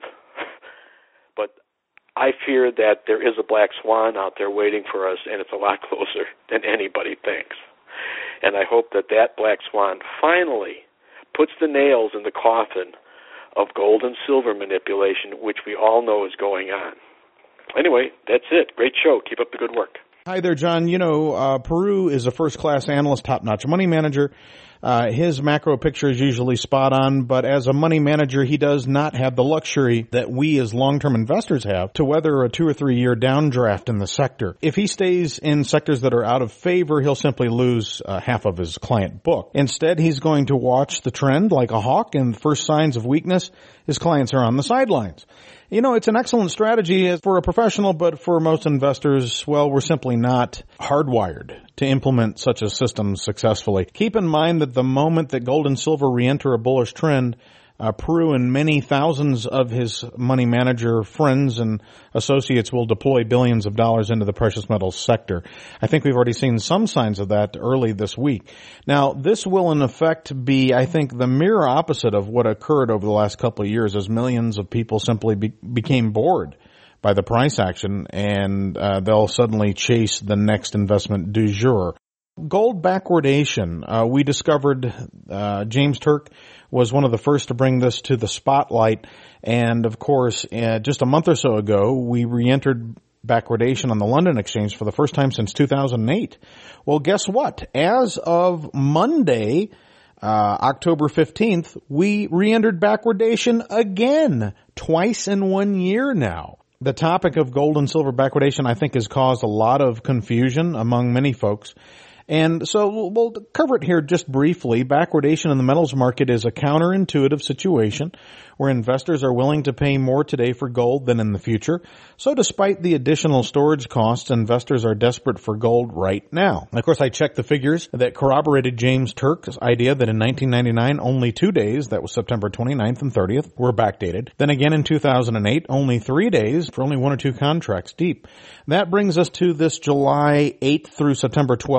But I fear that there is a black swan out there waiting for us, and it's a lot closer than anybody thinks. And I hope that that black swan finally puts the nails in the coffin of gold and silver manipulation, which we all know is going on. Anyway, that's it. Great show. Keep up the good work. Hi there, John. You know, uh, Peru is a first-class analyst, top-notch money manager. Uh, his macro picture is usually spot on, but as a money manager, he does not have the luxury that we as long-term investors have to weather a two or three year downdraft in the sector. If he stays in sectors that are out of favor, he'll simply lose uh, half of his client book. Instead, he's going to watch the trend like a hawk, and the first signs of weakness, his clients are on the sidelines. You know, it's an excellent strategy for a professional, but for most investors, well, we're simply not hardwired to implement such a system successfully. Keep in mind that the moment that gold and silver re-enter a bullish trend, uh, Peru and many thousands of his money manager friends and associates will deploy billions of dollars into the precious metals sector. I think we've already seen some signs of that early this week. Now, this will in effect be, I think, the mirror opposite of what occurred over the last couple of years as millions of people simply be- became bored by the price action, and uh, they'll suddenly chase the next investment du jour. Gold backwardation. Uh, we discovered uh, James Turk was one of the first to bring this to the spotlight, and of course, uh, just a month or so ago, we re-entered backwardation on the London Exchange for the first time since two thousand eight. Well, guess what? As of Monday, uh, October fifteenth, we re-entered backwardation again, twice in one year now. The topic of gold and silver backwardation, I think, has caused a lot of confusion among many folks. And so we'll cover it here just briefly. Backwardation in the metals market is a counterintuitive situation where investors are willing to pay more today for gold than in the future. So despite the additional storage costs, investors are desperate for gold right now. Of course, I checked the figures that corroborated James Turk's idea that in nineteen ninety-nine, only two days, that was September twenty-ninth and thirtieth, were backdated. Then again in two thousand eight, only three days for only one or two contracts deep. That brings us to this July eighth through September twelfth. We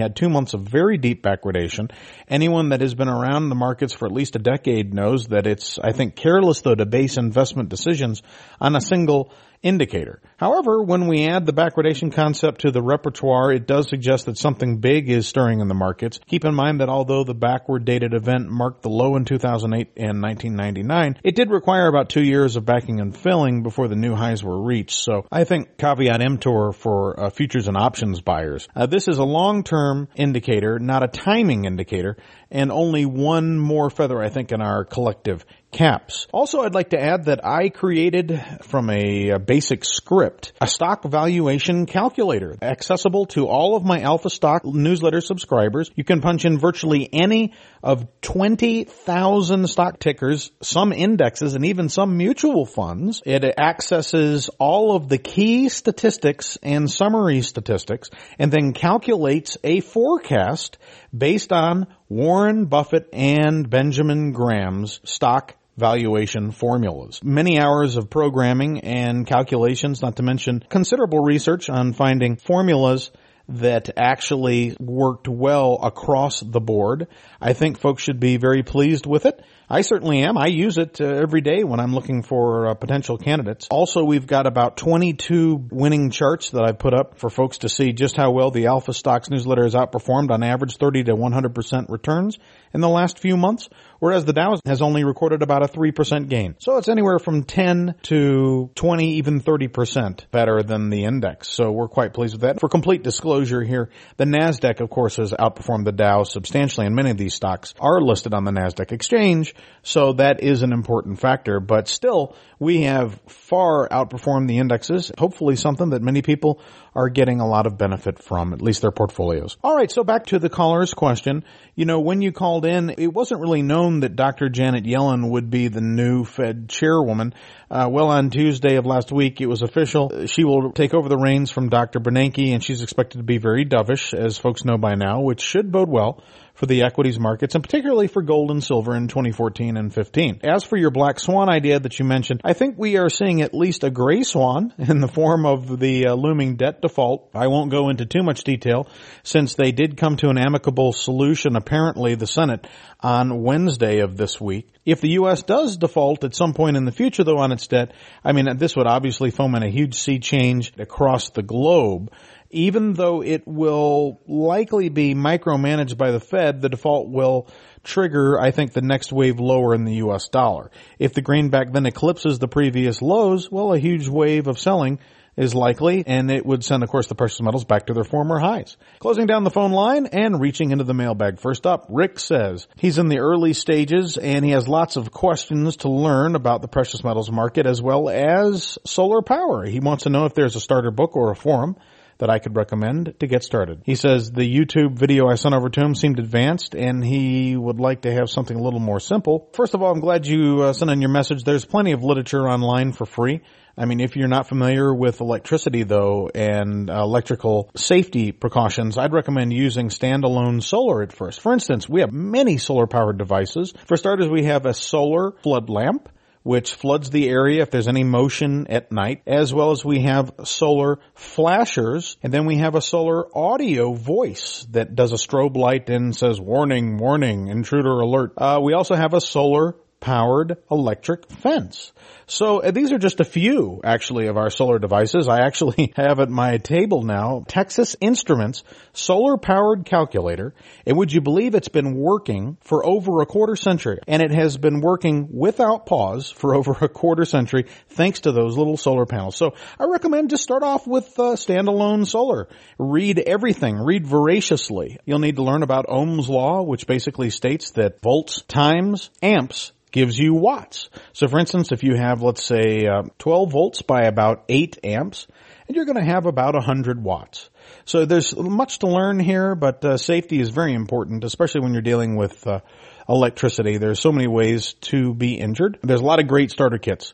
had two months of very deep backwardation. Anyone that has been around the markets for at least a decade knows that it's, I think, careless, though, to base investment decisions on a single indicator. However, when we add the backwardation concept to the repertoire, it does suggest that something big is stirring in the markets. Keep in mind that although the backward dated event marked the low in two thousand eight and nineteen ninety-nine, it did require about two years of backing and filling before the new highs were reached. So I think caveat emptor for uh, futures and options buyers. Uh, this is a long-term indicator, not a timing indicator, and only one more feather, I think, in our collective caps. Also, I'd like to add that I created from a, a basic script a stock valuation calculator accessible to all of my Alpha Stock newsletter subscribers. You can punch in virtually any of twenty thousand stock tickers, some indexes, and even some mutual funds. It accesses all of the key statistics and summary statistics and then calculates a forecast based on Warren Buffett and Benjamin Graham's stock valuation formulas. Many hours of programming and calculations, not to mention considerable research on finding formulas that actually worked well across the board. I think folks should be very pleased with it. I certainly am. I use it uh, every day when I'm looking for uh, potential candidates. Also, we've got about twenty-two winning charts that I've put up for folks to see just how well the Alpha Stocks newsletter has outperformed on average thirty to one hundred percent returns in the last few months, whereas the Dow has only recorded about a three percent gain. So it's anywhere from ten to twenty, even thirty percent better than the index. So we're quite pleased with that. For complete disclosure here, the NASDAQ, of course, has outperformed the Dow substantially, and many of these stocks are listed on the NASDAQ exchange, so that is an important factor. But still, we have far outperformed the indexes, hopefully something that many people are getting a lot of benefit from, at least their portfolios. All right, so back to the caller's question. You know, when you called in, it wasn't really known that Doctor Janet Yellen would be the new Fed chairwoman. Uh, well, on Tuesday of last week, it was official. She will take over the reins from Doctor Bernanke, and she's expected to be very dovish, as folks know by now, which should bode well for the equities markets, and particularly for gold and silver in twenty fourteen and fifteen. As for your black swan idea that you mentioned, I think we are seeing at least a gray swan in the form of the uh, looming debt default. I won't go into too much detail since they did come to an amicable solution, apparently the Senate, on Wednesday of this week. If the U S does default at some point in the future, though, on its debt, I mean, this would obviously foment a huge sea change across the globe. Even though it will likely be micromanaged by the Fed, the default will trigger, I think, the next wave lower in the U S dollar. If the greenback then eclipses the previous lows, well, a huge wave of selling is likely, and it would send, of course, the precious metals back to their former highs. Closing down the phone line and reaching into the mailbag. First up, Rick says he's in the early stages and he has lots of questions to learn about the precious metals market as well as solar power. He wants to know if there's a starter book or a forum that I could recommend to get started. He says the YouTube video I sent over to him seemed advanced and he would like to have something a little more simple. First of all, I'm glad you uh, sent in your message. There's plenty of literature online for free. I mean, if you're not familiar with electricity, though, and uh, electrical safety precautions, I'd recommend using standalone solar at first. For instance, we have many solar-powered devices. For starters, we have a solar flood lamp, which floods the area if there's any motion at night, as well as we have solar flashers, and then we have a solar audio voice that does a strobe light and says, warning, warning, intruder alert. Uh, we also have a solar powered electric fence. So uh, these are just a few, actually, of our solar devices. I actually have at my table now Texas Instruments solar-powered calculator, and would you believe it's been working for over a quarter century? And it has been working without pause for over a quarter century thanks to those little solar panels. So I recommend just start off with uh, standalone solar. Read everything. Read voraciously. You'll need to learn about Ohm's law, which basically states that volts times amps gives you watts. So for instance, if you have, let's say, uh, twelve volts by about eight amps, and you're going to have about one hundred watts. So there's much to learn here, but uh, safety is very important, especially when you're dealing with uh, electricity. There's so many ways to be injured. There's a lot of great starter kits.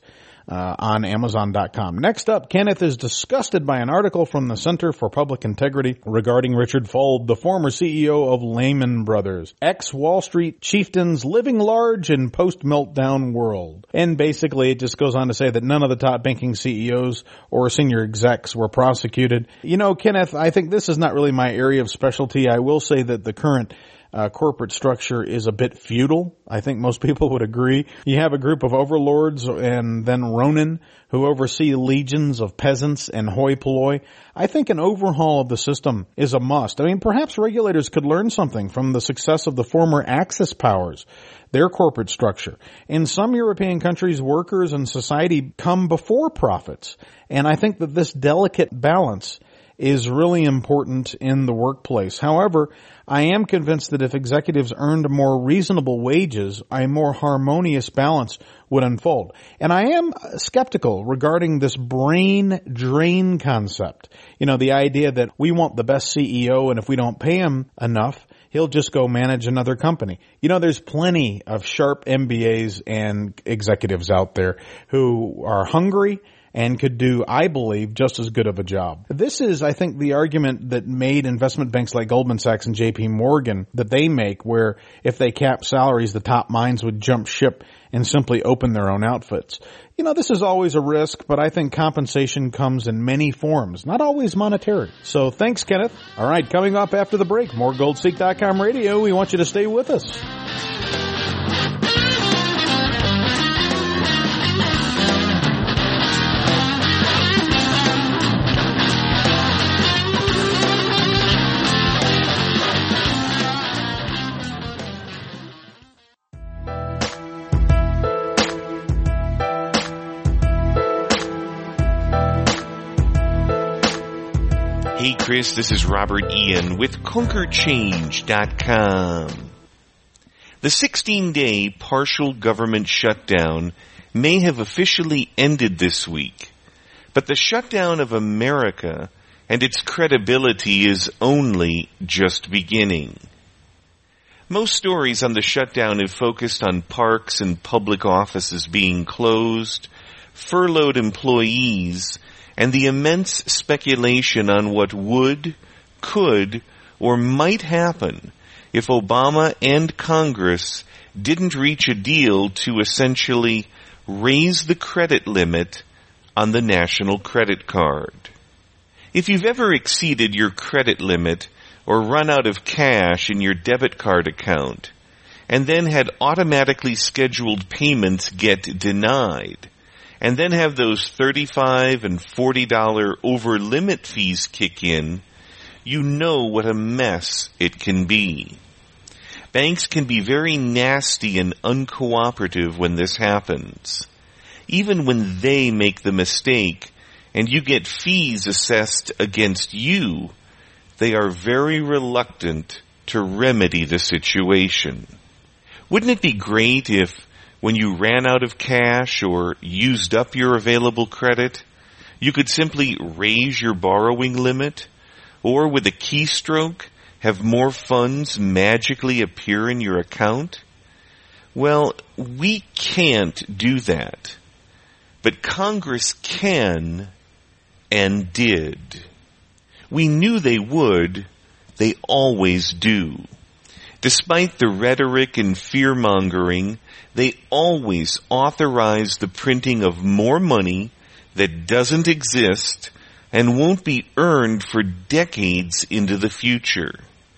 uh, on Amazon dot com. Next up, Kenneth is disgusted by an article from the Center for Public Integrity regarding Richard Fuld, the former C E O of Lehman Brothers, ex-Wall Street chieftains living large in post-meltdown world. And basically, it just goes on to say that none of the top banking C E Os or senior execs were prosecuted. You know, Kenneth, I think this is not really my area of specialty. I will say that the current Uh, corporate structure is a bit feudal. I think most people would agree. You have a group of overlords and then Ronin who oversee legions of peasants and hoi polloi. I think an overhaul of the system is a must. I mean, perhaps regulators could learn something from the success of the former Axis powers, their corporate structure. In some European countries, workers and society come before profits. And I think that this delicate balance is really important in the workplace. However, I am convinced that if executives earned more reasonable wages, a more harmonious balance would unfold. And I am skeptical regarding this brain drain concept. You know, the idea that we want the best C E O, and if we don't pay him enough, he'll just go manage another company. You know, there's plenty of sharp M B As and executives out there who are hungry and could do, I believe, just as good of a job. This is, I think, the argument that made investment banks like Goldman Sachs and J P Morgan that they make, where if they cap salaries, the top minds would jump ship and simply open their own outfits. You know, this is always a risk, but I think compensation comes in many forms, not always monetary. So thanks, Kenneth. All right, coming up after the break, more Gold Seek dot com radio. We want you to stay with us. Hey Chris, this is Robert Ian with Conquer Change dot com. The sixteen-day partial government shutdown may have officially ended this week, but the shutdown of America and its credibility is only just beginning. Most stories on the shutdown have focused on parks and public offices being closed, furloughed employees, and the immense speculation on what would, could, or might happen if Obama and Congress didn't reach a deal to essentially raise the credit limit on the national credit card. If you've ever exceeded your credit limit or run out of cash in your debit card account, and then had automatically scheduled payments get denied, and then have those thirty-five dollars and forty dollars over-limit fees kick in, you know what a mess it can be. Banks can be very nasty and uncooperative when this happens. Even when they make the mistake and you get fees assessed against you, they are very reluctant to remedy the situation. Wouldn't it be great if, when you ran out of cash or used up your available credit, you could simply raise your borrowing limit, or with a keystroke, have more funds magically appear in your account? Well, we can't do that. But Congress can and did. We knew they would. They always do. Despite the rhetoric and fear-mongering, they always authorize the printing of more money that doesn't exist and won't be earned for decades into the future.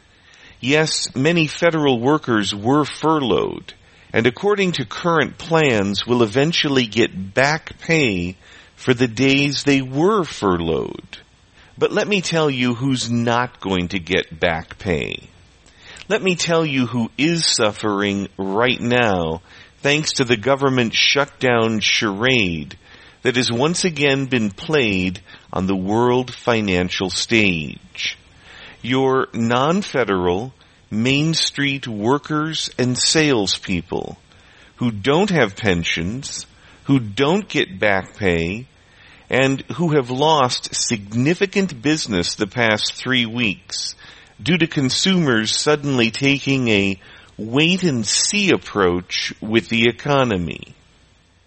Yes, many federal workers were furloughed, and according to current plans will eventually get back pay for the days they were furloughed. But let me tell you who's not going to get back pay. Let me tell you who is suffering right now thanks to the government shutdown charade that has once again been played on the world financial stage. Your non-federal, Main Street workers and salespeople who don't have pensions, who don't get back pay, and who have lost significant business the past three weeks due to consumers suddenly taking a wait-and-see approach with the economy.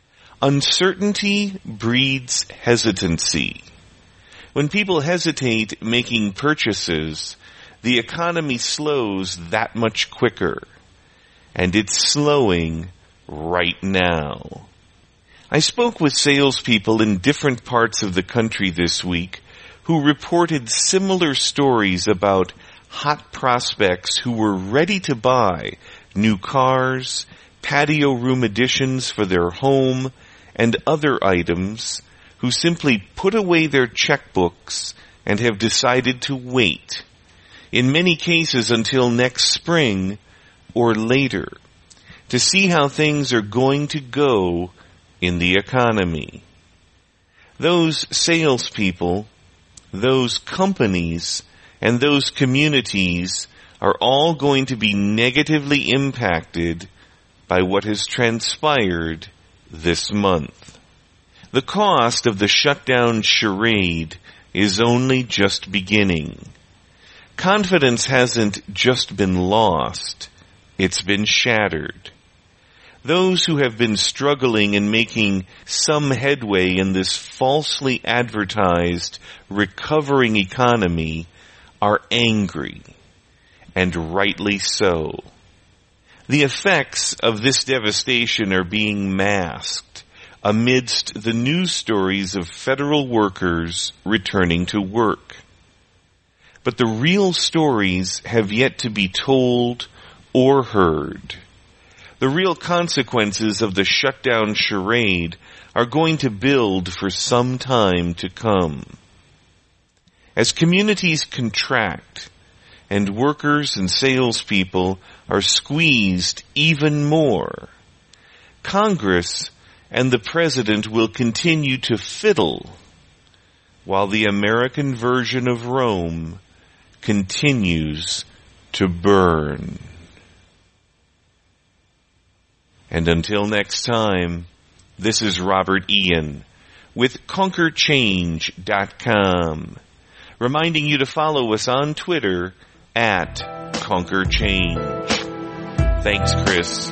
Uncertainty breeds hesitancy. When people hesitate making purchases, the economy slows that much quicker. And it's slowing right now. I spoke with salespeople in different parts of the country this week who reported similar stories about hot prospects who were ready to buy new cars, patio room additions for their home, and other items, who simply put away their checkbooks and have decided to wait, in many cases until next spring or later, to see how things are going to go in the economy. Those salespeople, those companies, and those communities are all going to be negatively impacted by what has transpired this month. The cost of the shutdown charade is only just beginning. Confidence hasn't just been lost, it's been shattered. Those who have been struggling and making some headway in this falsely advertised recovering economy are angry, and rightly so. The effects of this devastation are being masked amidst the news stories of federal workers returning to work. But the real stories have yet to be told or heard. The real consequences of the shutdown charade are going to build for some time to come. As communities contract and workers and salespeople are squeezed even more, Congress and the President will continue to fiddle while the American version of Rome continues to burn. And until next time, this is Robert Ian with Conquer Change dot com, reminding you to follow us on Twitter at Conquer Change. Thanks, Chris.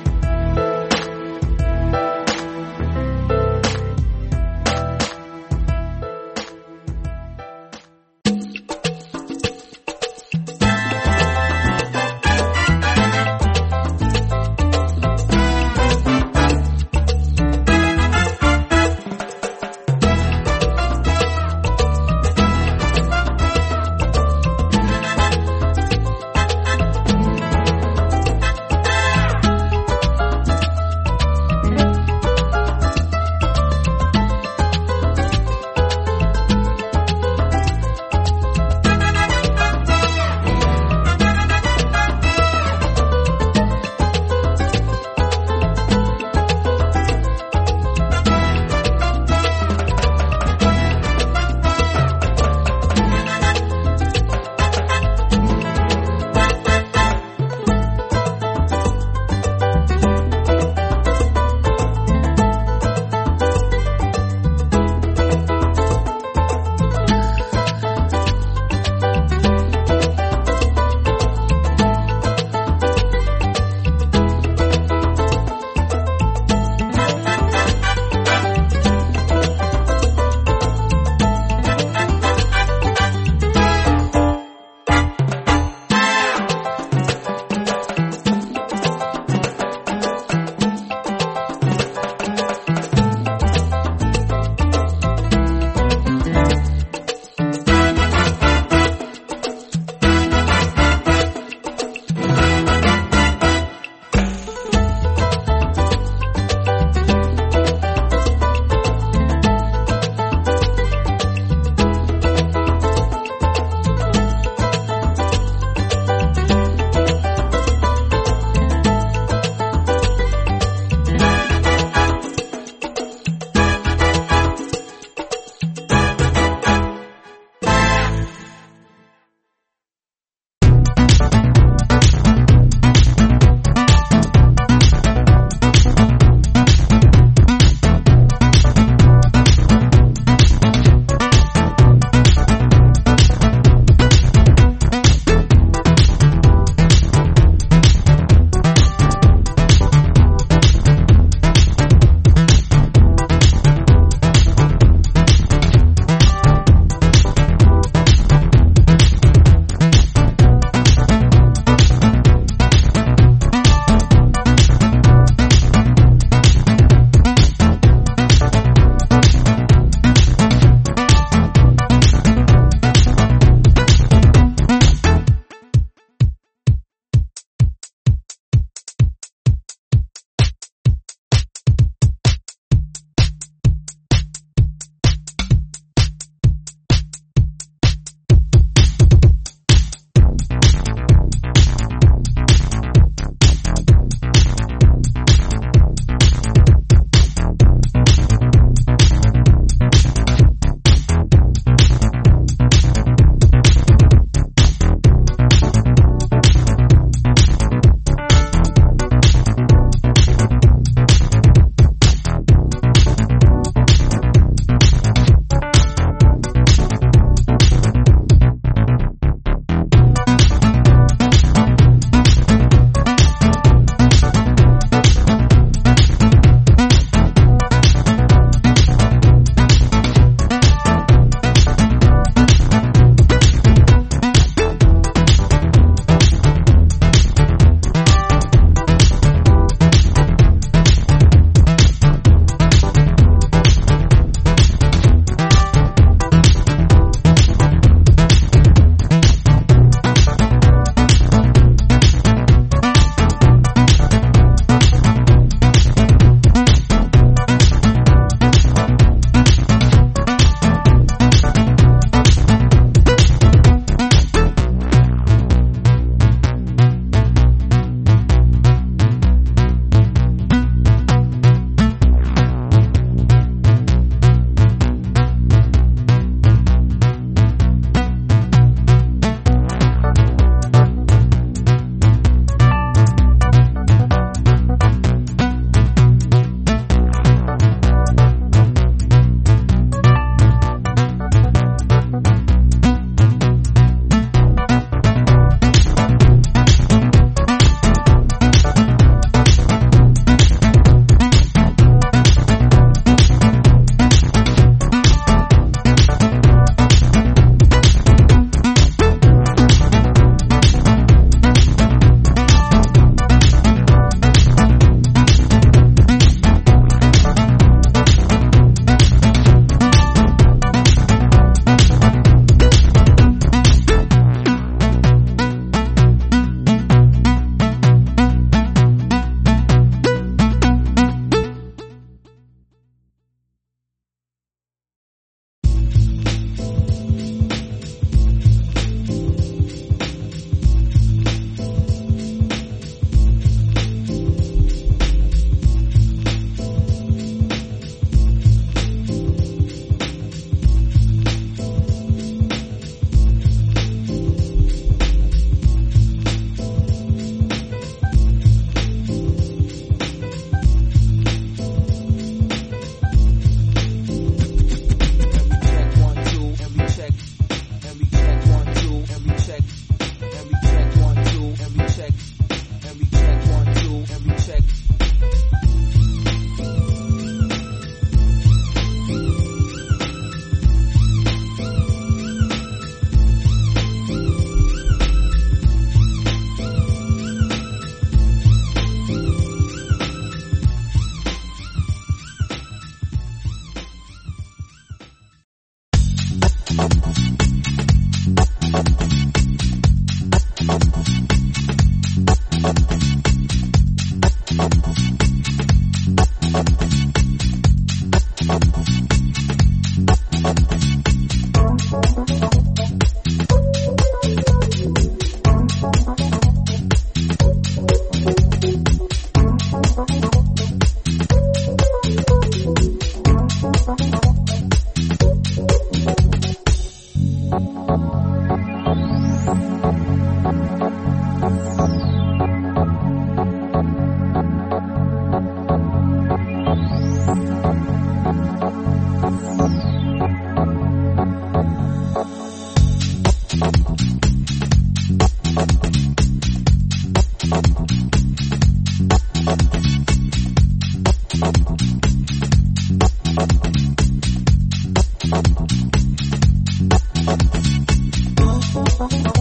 Thank you.